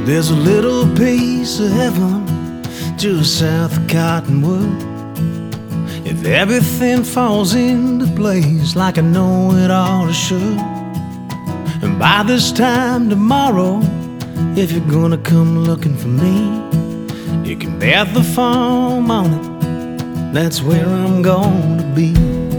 There's a little piece of heaven just south of Cottonwood. If everything falls into place like I know it ought to should, and by this time tomorrow, if you're gonna come looking for me, you can bet the farm on it, that's where I'm gonna be.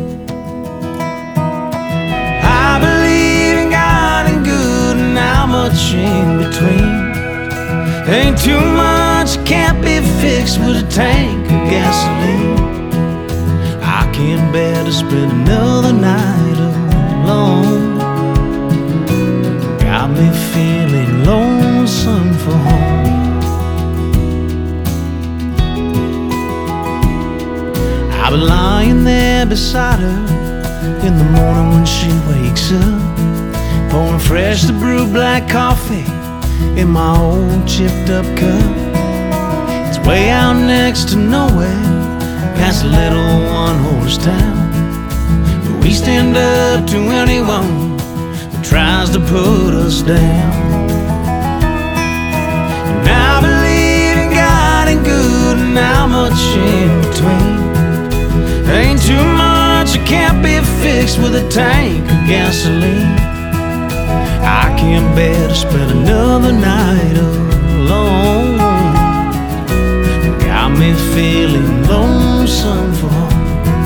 I believe in God and good and how much in between. Ain't too much, can't be fixed with a tank of gasoline. I can't bear to spend another night alone. Got me feeling lonesome for home. I'll be lying there beside her in the morning when she wakes up, pouring freshly brewed black coffee in my old chipped up cup. It's way out next to nowhere, past a little one-horse town, but we stand up to anyone who tries to put us down. And I believe in God and good and how much in between. Ain't too much, it can't be fixed with a tank of gasoline. I can't bear to spend another night alone. Got me feeling lonesome for home.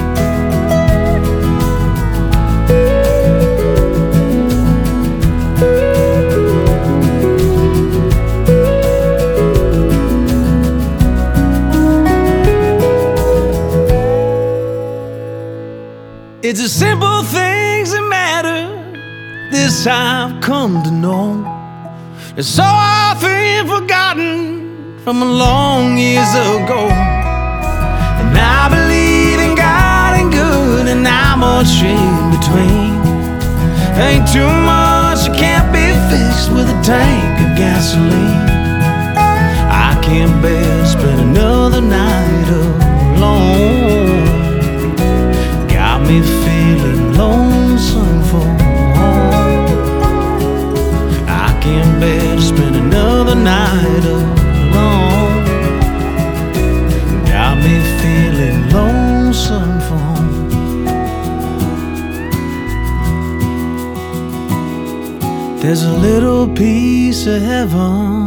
It's the simple things that matter, this I've come to know. It's so often forgotten from a long years ago. And I believe in God and good and how much in between. Ain't too much, it can't be fixed with a tank of gasoline. I can't bear to spend another night alone. Got me feeling lonesome for home. I can't bear to spend another night alone. Got me feeling lonesome for home. There's a little piece of heaven